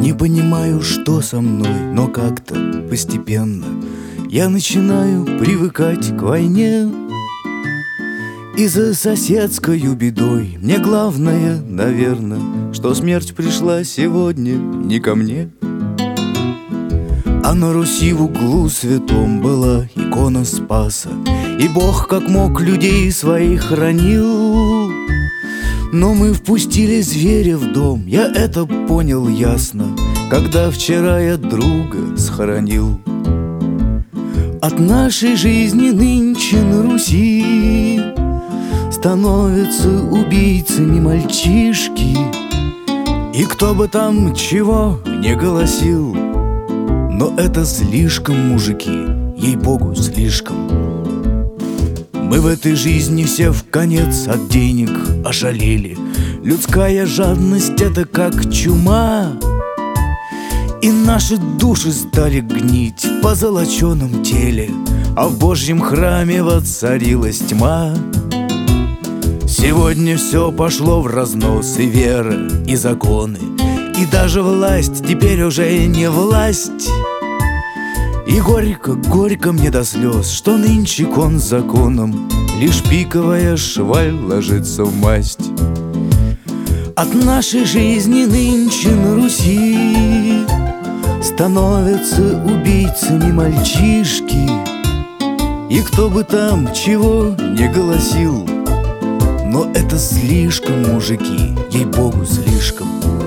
Не понимаю, что со мной, но как-то постепенно я начинаю привыкать к войне. И за соседскою бедой мне главное, наверное, что смерть пришла сегодня не ко мне. А на Руси в углу святом была икона Спаса, и Бог как мог людей своих хранил. Но мы впустили зверя в дом, я это понял ясно, когда вчера я друга схоронил. От нашей жизни нынче на Руси становятся убийцами мальчишки. И кто бы там чего не голосил, но это слишком, мужики, ей-богу, слишком. Мы в этой жизни все вконец от денег ошалели. Людская жадность — это как чума, и наши души стали гнить в позолоченном теле, а в Божьем храме воцарилась тьма. Сегодня все пошло в разнос, и вера, и законы, и даже власть теперь уже не власть. И горько, горько мне до слез, что нынче кон с законом лишь пиковая шваль ложится в масть. От нашей жизни нынче на Руси становятся убийцами мальчишки. И кто бы там чего не голосил, но это слишком, мужики, ей-богу, слишком.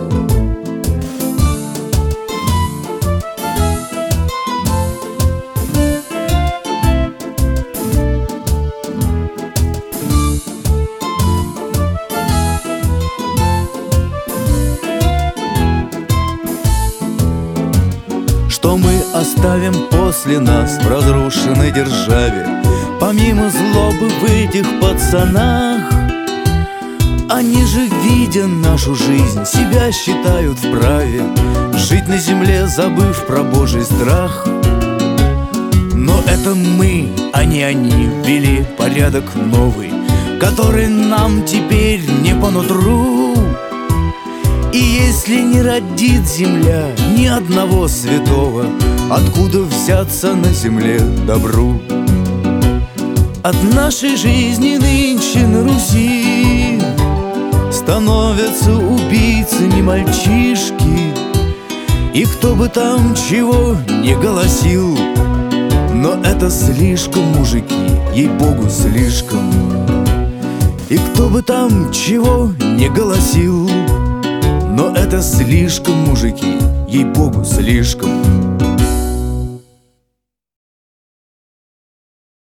Что мы оставим после нас в разрушенной державе? Помимо злобы в этих пацанах, они же, видя нашу жизнь, себя считают вправе жить на земле, забыв про Божий страх. Но это мы, а не они, ввели порядок новый, который нам теперь не по нутру. И если не родит земля ни одного святого, откуда взяться на земле добру? От нашей жизни нынче на Руси становятся убийцами мальчишки. И кто бы там чего не голосил, но это слишком, мужики, ей-богу, слишком. И кто бы там чего не голосил, но это слишком, мужики, ей-богу, слишком.